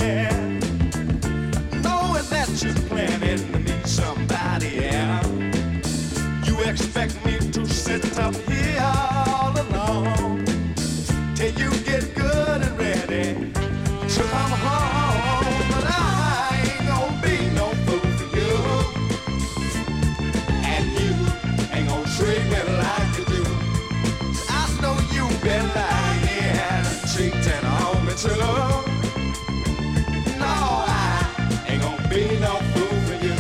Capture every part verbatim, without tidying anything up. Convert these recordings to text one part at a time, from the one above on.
bed, knowing that you're planning to meet somebody else. You expect me to sit up here all alone till you get good and ready to come home. But I ain't gonna be no fool for you, and you ain't gonna treat me like you do. I know you've been lying, cheating on me too. No, I ain't gonna be no fool for you.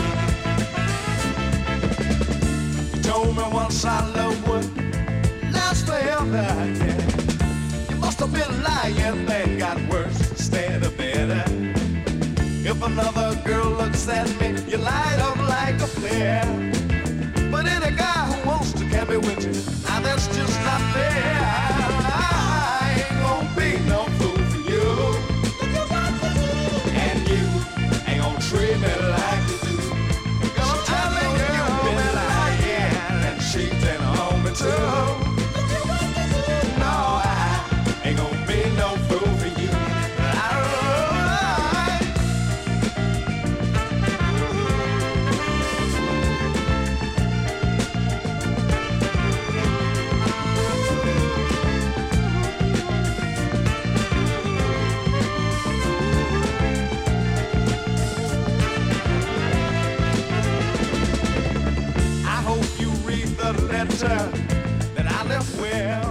You told me once our love would last forever, yeah. You must have been lying, things got worse instead of better. If another girl looks at me, you light up like a flare. But any guy who wants to get me with you, now that's just not fair. I ain't gonna be no fool for you, and you ain't gonna treat me like you do. Cause I'm telling you, you've been lying and cheating on me too. No, I ain't gonna be no fool for you. I hope you read the letter that I left with.